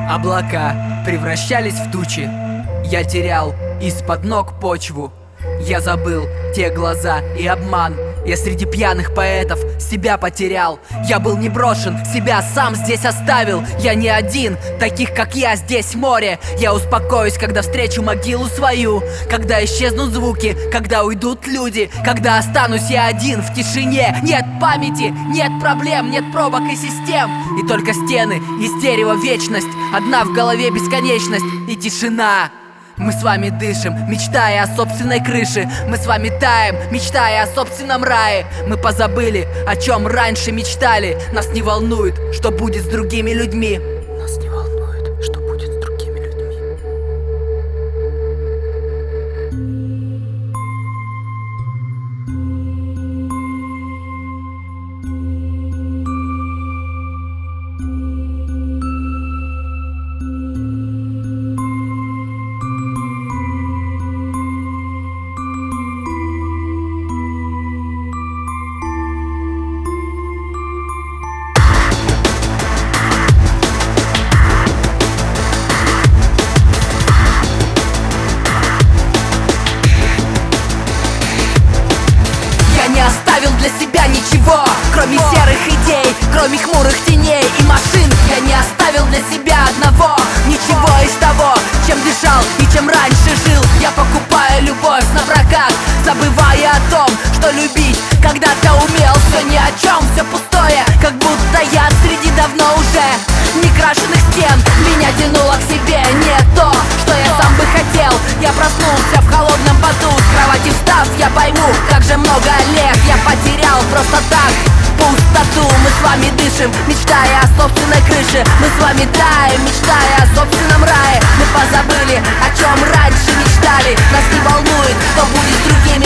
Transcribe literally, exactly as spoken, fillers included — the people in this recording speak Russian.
Облака превращались в тучи. Я терял из-под ног почву. Я забыл те глаза и обман. Я среди пьяных поэтов себя потерял. Я был не брошен, себя сам здесь оставил. Я не один, таких как я здесь море. Я успокоюсь, когда встречу могилу свою. Когда исчезнут звуки, когда уйдут люди. Когда останусь я один в тишине. Нет памяти, нет проблем, нет пробок и систем. И только стены из дерева вечность. Одна в голове бесконечность и тишина. Мы с вами дышим, мечтая о собственной крыше. Мы с вами таем, мечтая о собственном рае. Мы позабыли, о чем раньше мечтали. Нас не волнует, что будет с другими людьми. Нас не волнует, что будет с другими людьми. Для себя ничего, кроме серых идей, кроме хмурых теней и машин. Я не оставил для себя одного, ничего из того, чем дышал и чем раньше жил. Я покупаю любовь на прокат, забывая о том, что любить когда-то умел. Все ни о чем, все пустое, как будто я среди давно уже не крашеных стен. Меня тянуло к себе не то, что я сам бы хотел. Я проснулся в холодном поту, с кровати встав, я пойму, как же много лет я потерял просто так пустоту. Мы с вами дышим, мечтая о собственной крыше. Мы с вами таем, мечтая о собственном рае. Мы позабыли, о чем раньше мечтали. Нас не волнует, что будет с другими